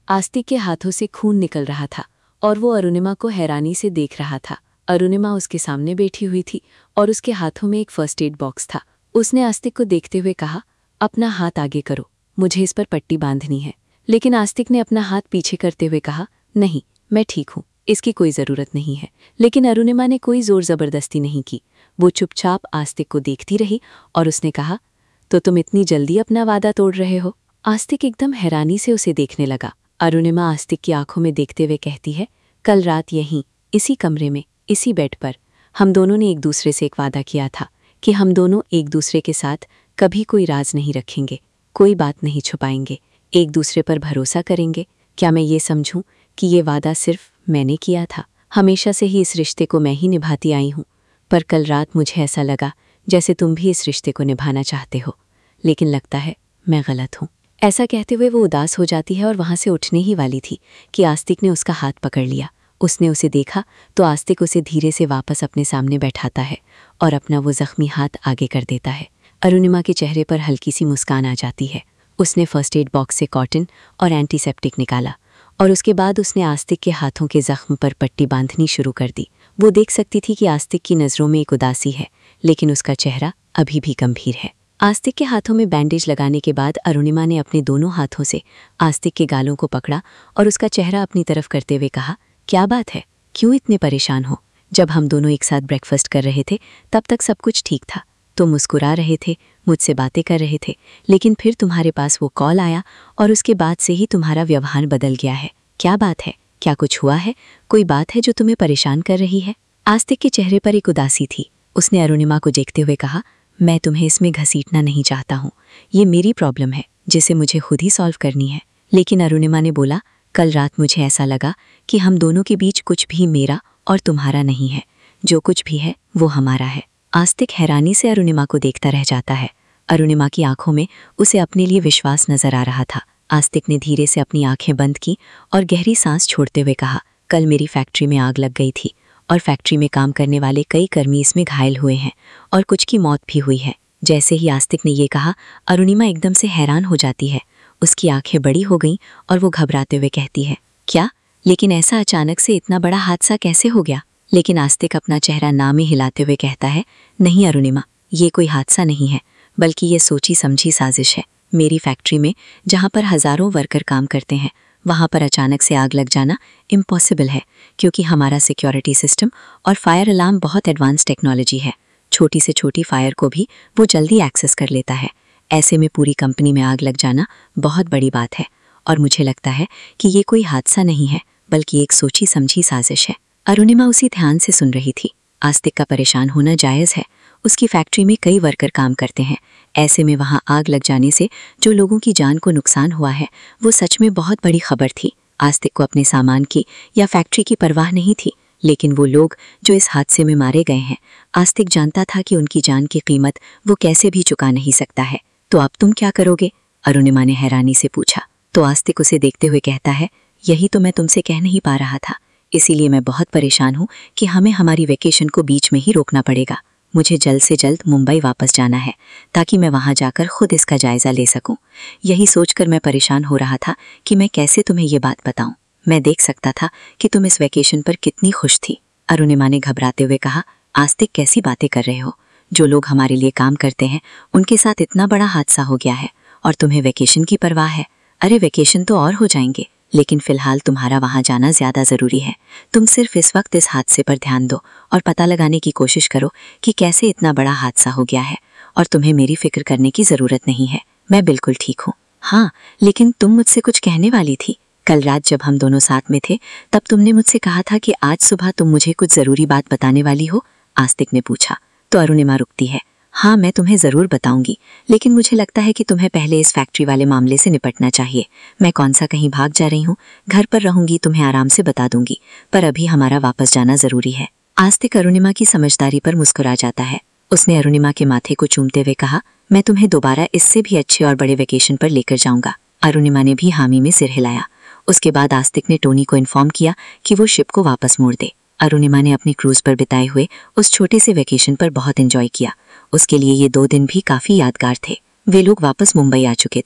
आस्तिक के हाथों से खून निकल रहा था और वो अरुणिमा को हैरानी से देख रहा था। अरुणिमा उसके सामने बैठी हुई थी और उसके हाथों में एक फर्स्ट एड बॉक्स था। उसने आस्तिक को देखते हुए कहा, अपना हाथ आगे करो, मुझे इस पर पट्टी बांधनी है। लेकिन आस्तिक ने अपना हाथ पीछे करते हुए कहा, नहीं, मैं ठीक हूँ, इसकी कोई ज़रूरत नहीं है। लेकिन अरुणिमा ने कोई ज़ोर ज़बरदस्ती नहीं की। वो चुपचाप आस्तिक को देखती रही और उसने कहा, तो तुम इतनी जल्दी अपना वादा तोड़ रहे हो? आस्तिक एकदम हैरानी से उसे देखने लगा। अरुणिमा आस्तिक की आंखों में देखते हुए कहती है, कल रात यहीं, इसी कमरे में, इसी बेड पर हम दोनों ने एक दूसरे से एक वादा किया था कि हम दोनों एक दूसरे के साथ कभी कोई राज नहीं रखेंगे, कोई बात नहीं छुपाएंगे, एक दूसरे पर भरोसा करेंगे। क्या मैं ये समझूं कि ये वादा सिर्फ मैंने किया था? हमेशा से ही इस रिश्ते को मैं ही निभाती आई हूँ, पर कल रात मुझे ऐसा लगा जैसे तुम भी इस रिश्ते को निभाना चाहते हो, लेकिन लगता है मैं गलत हूँ। ऐसा कहते हुए वो उदास हो जाती है और वहाँ से उठने ही वाली थी कि आस्तिक ने उसका हाथ पकड़ लिया। उसने उसे देखा तो आस्तिक उसे धीरे से वापस अपने सामने बैठाता है और अपना वो जख्मी हाथ आगे कर देता है। अरुणिमा के चेहरे पर हल्की सी मुस्कान आ जाती है। उसने फर्स्ट एड बॉक्स से कॉटन और एंटीसेप्टिक निकाला और उसके बाद उसने आस्तिक के हाथों के जख्म पर पट्टी बांधनी शुरू कर दी। वो देख सकती थी कि आस्तिक की नज़रों में एक उदासी है, लेकिन उसका चेहरा अभी भी गंभीर है। आस्तिक के हाथों में बैंडेज लगाने के बाद अरुणिमा ने अपने दोनों हाथों से आस्तिक के गालों को पकड़ा और उसका चेहरा अपनी तरफ करते हुए कहा, क्या बात है, क्यों इतने परेशान हो? जब हम दोनों एक साथ ब्रेकफास्ट कर रहे थे तब तक सब कुछ ठीक था, तुम मुस्कुरा रहे थे, मुझसे बातें कर रहे थे, लेकिन फिर तुम्हारे पास वो कॉल आया और उसके बाद से ही तुम्हारा व्यवहार बदल गया है। क्या बात है? क्या कुछ हुआ है? कोई बात है जो तुम्हें परेशान कर रही है? आस्तिक के चेहरे पर एक उदासी थी। उसने अरुणिमा को देखते हुए कहा, मैं तुम्हें इसमें घसीटना नहीं चाहता हूँ, ये मेरी प्रॉब्लम है जिसे मुझे खुद ही सॉल्व करनी है। लेकिन अरुणिमा ने बोला, कल रात मुझे ऐसा लगा कि हम दोनों के बीच कुछ भी मेरा और तुम्हारा नहीं है, जो कुछ भी है वो हमारा है। आस्तिक हैरानी से अरुणिमा को देखता रह जाता है। अरुणिमा की आंखों में उसे अपने लिए विश्वास नजर आ रहा था। आस्तिक ने धीरे से अपनी आंखें बंद की और गहरी सांस छोड़ते हुए कहा, कल मेरी फैक्ट्री में आग लग गई थी और फैक्ट्री में काम करने वाले कई कर्मी इसमें घायल हुए हैं और कुछ की मौत भी हुई है। जैसे ही आस्तिक ने ये कहा, अरुणिमा एकदम से हैरान हो जाती है। उसकी आंखें बड़ी हो गईं और वो घबराते हुए कहती है, क्या? लेकिन ऐसा अचानक से इतना बड़ा हादसा कैसे हो गया? लेकिन आस्तिक अपना चेहरा ना में हिलाते हुए कहता है, नहीं अरुणिमा, ये कोई हादसा नहीं है, बल्कि ये सोची समझी साजिश है। मेरी फैक्ट्री में जहाँ पर हज़ारों वर्कर काम करते हैं, वहाँ पर अचानक से आग लग जाना इम्पॉसिबल है, क्योंकि हमारा सिक्योरिटी सिस्टम और फायर अलार्म बहुत एडवांस टेक्नोलॉजी है। छोटी से छोटी फायर को भी वो जल्दी एक्सेस कर लेता है। ऐसे में पूरी कंपनी में आग लग जाना बहुत बड़ी बात है और मुझे लगता है कि ये कोई हादसा नहीं है, बल्कि एक सोची समझी साजिश है। अरुणिमा उसी ध्यान से सुन रही थी। आस्तिक का परेशान होना जायज़ है। उसकी फैक्ट्री में कई वर्कर काम करते हैं। ऐसे में वहाँ आग लग जाने से जो लोगों की जान को नुकसान हुआ है, वो सच में बहुत बड़ी खबर थी। आस्तिक को अपने सामान की या फैक्ट्री की परवाह नहीं थी, लेकिन वो लोग जो इस हादसे में मारे गए हैं, आस्तिक जानता था कि उनकी जान की कीमत वो कैसे भी चुका नहीं सकता है। तो अब तुम क्या करोगे? अरुणिमा ने हैरानी से पूछा। तो आस्तिक उसे देखते हुए कहता है, यही तो मैं तुमसे कह नहीं पा रहा था, इसीलिए मैं बहुत परेशान हूँ कि हमें हमारी वेकेशन को बीच में ही रोकना पड़ेगा। मुझे जल्द से जल्द मुंबई वापस जाना है ताकि मैं वहाँ जाकर खुद इसका जायज़ा ले सकूं। यही सोचकर मैं परेशान हो रहा था कि मैं कैसे तुम्हें ये बात बताऊं। मैं देख सकता था कि तुम इस वेकेशन पर कितनी खुश थी। अरुणिमा ने घबराते हुए कहा, आस्तिक कैसी बातें कर रहे हो? जो लोग हमारे लिए काम करते हैं उनके साथ इतना बड़ा हादसा हो गया है और तुम्हें वेकेशन की परवाह है? अरे वेकेशन तो और हो जाएंगे, लेकिन फिलहाल तुम्हारा वहाँ जाना ज़्यादा ज़रूरी है। तुम सिर्फ इस वक्त इस हादसे पर ध्यान दो और पता लगाने की कोशिश करो कि कैसे इतना बड़ा हादसा हो गया है, और तुम्हें मेरी फिक्र करने की ज़रूरत नहीं है। मैं बिल्कुल ठीक हूँ। हाँ, लेकिन तुम मुझसे कुछ कहने वाली थी। कल रात जब हम दोनों साथ में थे तब तुमने मुझसे कहा था कि आज सुबह तुम मुझे कुछ ज़रूरी बात बताने वाली हो, आस्तिक ने पूछा। तो अरुणिमा रुकती है। हाँ, मैं तुम्हें ज़रूर बताऊंगी, लेकिन मुझे लगता है कि तुम्हें पहले इस फैक्ट्री वाले मामले से निपटना चाहिए। मैं कौन सा कहीं भाग जा रही हूँ, घर पर रहूंगी, तुम्हें आराम से बता दूंगी, पर अभी हमारा वापस जाना ज़रूरी है। आस्तिक अरुणिमा की समझदारी पर मुस्कुरा जाता है। उसने अरुणिमा के माथे को चूमते हुए कहा, मैं तुम्हें दोबारा इससे भी अच्छे और बड़े वेकेशन पर लेकर जाऊंगा। अरुणिमा ने भी हामी में सिर हिलाया। उसके बाद आस्तिक ने टोनी को इन्फॉर्म किया कि वो शिप को वापस मोड़ दे। अरुणिमा ने अपनी क्रूज पर बिताए हुए उस छोटे से वेकेशन पर बहुत एंजॉय किया। उसके लिए ये 2 दिन भी काफ़ी यादगार थे। वे लोग वापस मुंबई आ चुके थे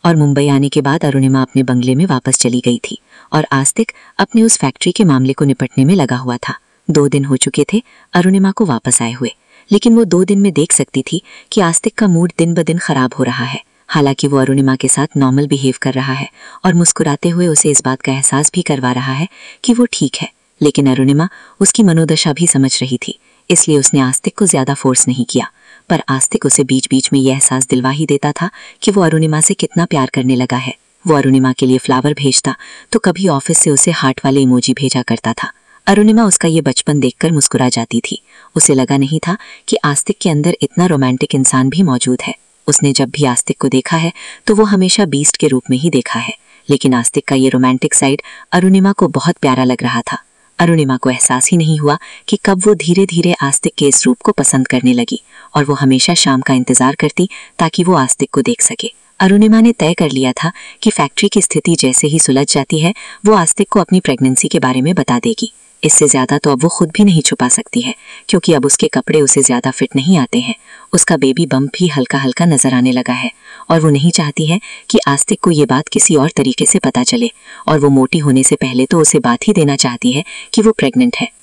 और मुंबई आने के बाद अरुणिमा अपने बंगले में वापस चली गई थी और आस्तिक अपने उस फैक्ट्री के मामले को निपटने में लगा हुआ था। 2 दिन हो चुके थे अरुणिमा को वापस आए हुए, लेकिन वो 2 दिन में देख सकती थी कि आस्तिक का मूड दिन ब दिन खराब हो रहा है। हालांकि वो अरुणिमा के साथ नॉर्मल बिहेव कर रहा है और मुस्कुराते हुए उसे इस बात का एहसास भी करवा रहा है कि वो ठीक है, लेकिन अरुणिमा उसकी मनोदशा भी समझ रही थी, इसलिए उसने आस्तिक को ज्यादा फोर्स नहीं किया। पर आस्तिक उसे बीच बीच में यह एहसास दिलवा ही देता था कि वो अरुणिमा से कितना प्यार करने लगा है। वो अरुणिमा के लिए फ्लावर भेजता तो कभी ऑफिस से उसे हार्ट वाले इमोजी भेजा करता था। अरुणिमा उसका ये बचपन देखकर मुस्कुरा जाती थी। उसे लगा नहीं था कि आस्तिक के अंदर इतना रोमांटिक इंसान भी मौजूद है। उसने जब भी आस्तिक को देखा है तो वो हमेशा बीस्ट के रूप में ही देखा है, लेकिन आस्तिक का ये रोमांटिक साइड अरुणिमा को बहुत प्यारा लग रहा था। अरुणिमा को एहसास ही नहीं हुआ कि कब वो धीरे धीरे आस्तिक के इस रूप को पसंद करने लगी और वो हमेशा शाम का इंतजार करती ताकि वो आस्तिक को देख सके। अरुणिमा ने तय कर लिया था कि फैक्ट्री की स्थिति जैसे ही सुलझ जाती है वो आस्तिक को अपनी प्रेगनेंसी के बारे में बता देगी। इससे ज्यादा तो अब वो खुद भी नहीं छुपा सकती है, क्योंकि अब उसके कपड़े उसे ज्यादा फिट नहीं आते हैं। उसका बेबी बम्प भी हल्का हल्का नजर आने लगा है और वो नहीं चाहती है कि आस्तिक को ये बात किसी और तरीके से पता चले, और वो मोटी होने से पहले तो उसे बात ही देना चाहती है कि वो प्रेग्नेंट है।